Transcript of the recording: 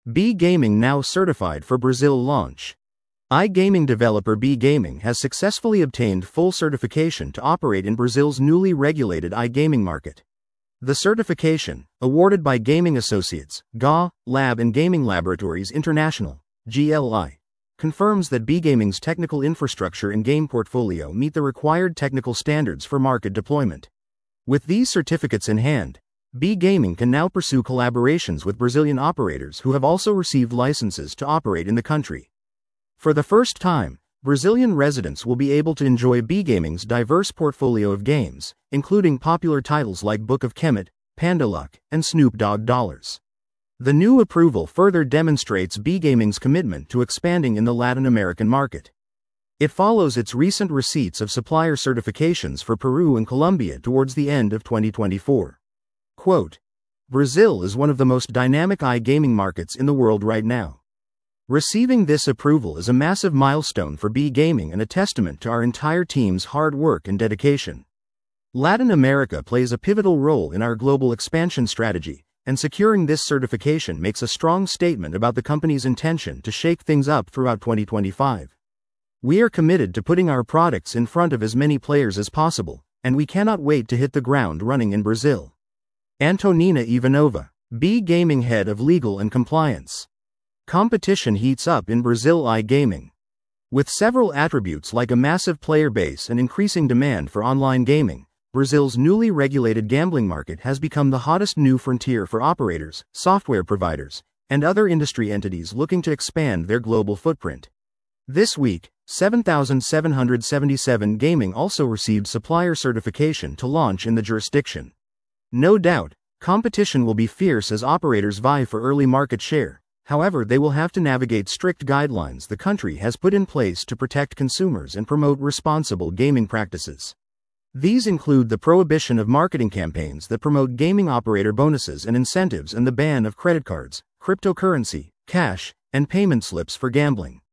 B Gaming now certified for Brazil launch. iGaming developer B Gaming has successfully obtained full certification to operate in Brazil's newly regulated iGaming market. The certification, awarded by Gaming Associates, GA, Lab and Gaming Laboratories International, GLI, confirms that B Gaming's technical infrastructure and game portfolio meet the required technical standards for market deployment. With these certificates in hand, B Gaming can now pursue collaborations with Brazilian operators who have also received licenses to operate in the country. For the first time, Brazilian residents will be able to enjoy B Gaming's diverse portfolio of games, including popular titles like Book of Kemet, Pandaluck, and Snoop Dogg Dollars. The new approval further demonstrates B Gaming's commitment to expanding in the Latin American market. It follows its recent receipts of supplier certifications for Peru and Colombia towards the end of 2024. Quote, Brazil is one of the most dynamic iGaming markets in the world right now. Receiving this approval is a massive milestone for B Gaming and a testament to our entire team's hard work and dedication. Latin America plays a pivotal role in our global expansion strategy, and securing this certification makes a strong statement about the company's intention to shake things up throughout 2025. We are committed to putting our products in front of as many players as possible, and we cannot wait to hit the ground running in Brazil. Antonina Ivanova, B Gaming Head of Legal and Compliance. Competition heats up in Brazil iGaming. With several attributes like a massive player base and increasing demand for online gaming, Brazil's newly regulated gambling market has become the hottest new frontier for operators, software providers, and other industry entities looking to expand their global footprint. This week, 7777 Gaming also received supplier certification to launch in the jurisdiction. No doubt, competition will be fierce as operators vie for early market share. However, they will have to navigate strict guidelines the country has put in place to protect consumers and promote responsible gaming practices. These include the prohibition of marketing campaigns that promote gaming operator bonuses and incentives and the ban of credit cards, cryptocurrency, cash, and payment slips for gambling.